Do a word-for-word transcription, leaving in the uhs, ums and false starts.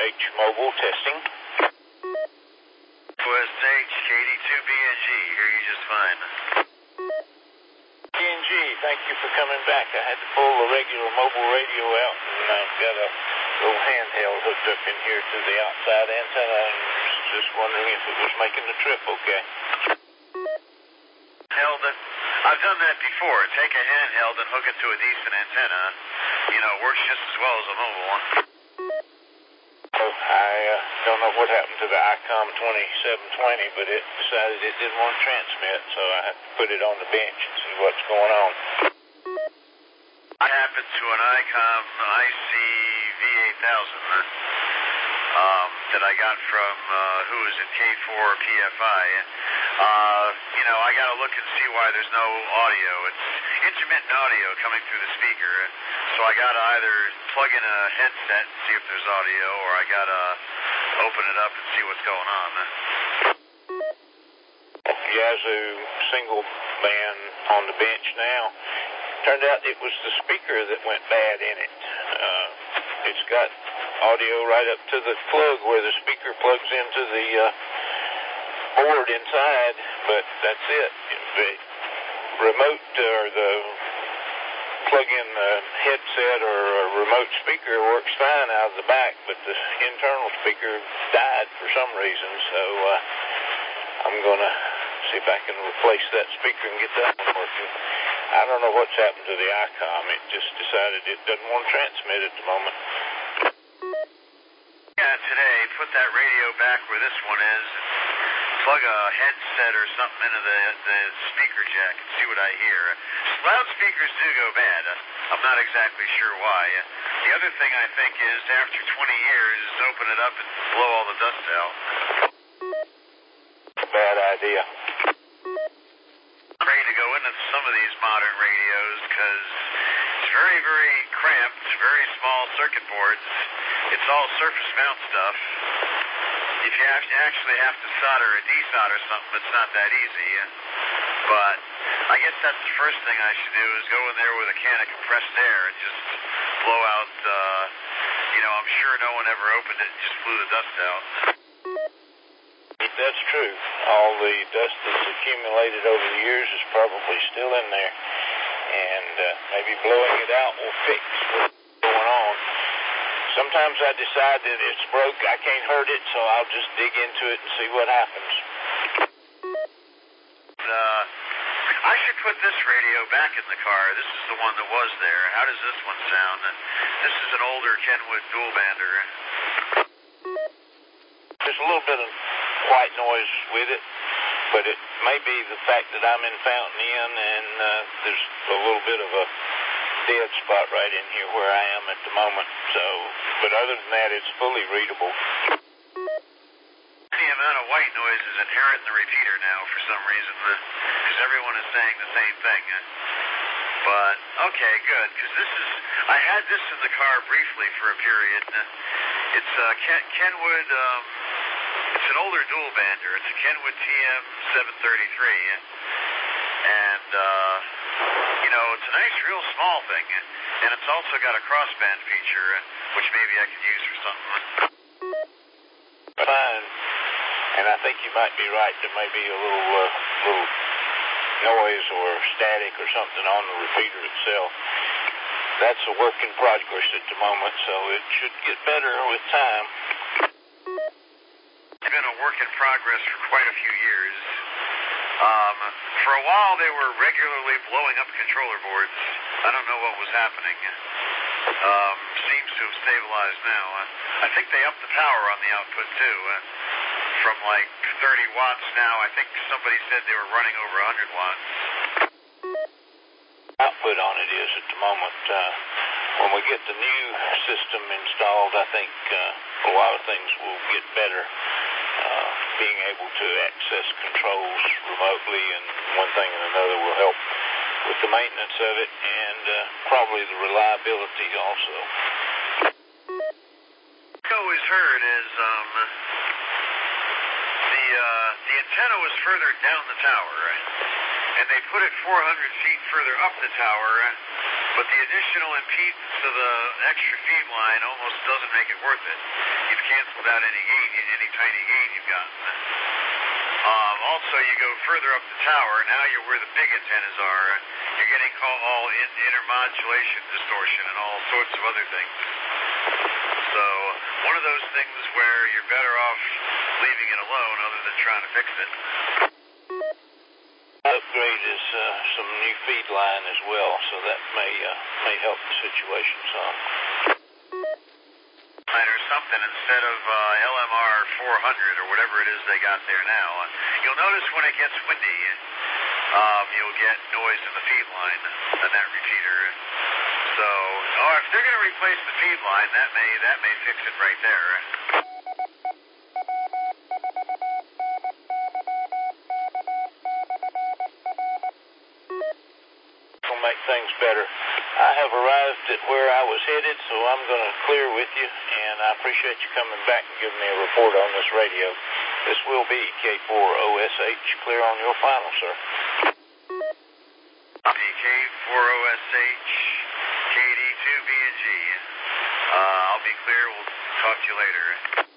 H Mobile testing. West H, K D two B N G, hear you just fine. B N G, thank you for coming back. I had to pull the regular mobile radio out, and I've got a little handheld hooked up in here to the outside antenna, and just wondering if it was making the trip okay. Held it. I've done that before. Take a handheld and hook it to a decent antenna. You know, it works just as well as a mobile one. Oh, I uh, don't know what happened to the ICOM twenty-seven twenty, but it decided it didn't want to transmit, so I had to put it on the bench and see what's going on. I happened to an ICOM I C V eight thousand um, that I got from uh, who was in K four P F I. Uh, you know, I got to look and see why there's no audio. It's intermittent audio coming through the speaker. So I got to either plug in a headset and see if there's audio, or I got to open it up and see what's going on. Yazoo single band on the bench now. Turned out it was the speaker that went bad in it. Uh, it's got audio right up to the plug where the speaker plugs into the uh, board inside, but that's it. The remote or the plug in the headset or a remote speaker works fine out of the back, but the internal speaker died for some reason, so uh, I'm going to see if I can replace that speaker and get that one working. I don't know what's happened to the ICOM. It just decided it doesn't want to transmit at the moment. Yeah, today, put that radio back where this one is, plug a headset or something into the, the speaker jack and see what I hear. Loudspeakers do go bad. I'm not exactly sure why. The other thing I think is after twenty years, open it up and blow all the dust out. Bad idea. I'm ready to go into some of these modern radios because it's very, very cramped, very small circuit boards. It's all surface mount stuff. If you have to actually have to solder or desolder something, it's not that easy. But I guess that's the first thing I should do is go in there with a can of compressed air and just blow out, uh, you know, I'm sure no one ever opened it and just blew the dust out. That's true. All the dust that's accumulated over the years is probably still in there. And uh, maybe blowing it out will fix what's going on. Sometimes I decide that it's broke, I can't hurt it, so I'll just dig into it and see what happens. Uh, I should put this radio back in the car. This is the one that was there. How does this one sound? This is an older Kenwood dual bander. There's a little bit of white noise with it, but it may be the fact that I'm in Fountain Inn and uh, there's a little bit of a dead spot right in here where I am at the moment. So, but other than that, it's fully readable. The amount of white noise is inherent in the repeater now for some reason, because everyone is saying the same thing. But, okay, good, because this is, I had this in the car briefly for a period. It's uh, Ken, Kenwood, um, it's an older dual bander. It's a Kenwood T M seven thirty-three. And, uh, you know, it's a nice, real small thing. And it's also got a crossband feature, which maybe I could use for something. Fine. And I think you might be right. There may be a little, uh, little noise or static or something on the repeater itself. That's a work in progress at the moment, so it should get better with time. It's been a work in progress for quite a few years. Um, for a while, they were regularly blowing up controller boards. I don't know what was happening. Um, seems to have stabilized now. Uh, I think they upped the power on the output, too. Uh, from like thirty watts now, I think somebody said they were running over one hundred watts. Output on it is at the moment. Uh, when we get the new system installed, I think uh, a lot of things will get better. Uh, being able to access controls remotely and one thing and another will help with the maintenance of it and uh, probably the reliability also. What I always heard is um, the uh, the antenna was further down the tower, and they put it four hundred feet further up the tower, but the additional impedance of the extra feed line almost doesn't make it worth it. You've canceled out any gain, any tiny gain you've gotten. Um, also, you go further up the tower, now you're where the big antennas are. You're getting all in, intermodulation distortion and all sorts of other things. So, one of those things where you're better off leaving it alone other than trying to fix it. Upgrade is uh, some new feed line as well, so that may uh, may help the situation some. Or something instead of uh, L M R four hundred or whatever it is they got there now. Uh, you'll notice when it gets windy, um, you'll get noise in the feed line on that repeater. So, oh, if they're going to replace the feed line, that may that may fix it right there. Will make things better. I have arrived at where I was headed, so I'm going to clear with you, and I appreciate you coming back and giving me a report on this radio. This will be K four O S H, clear on your final, sir. K four O S H, K D two B and G. Uh, I'll be clear. We'll talk to you later.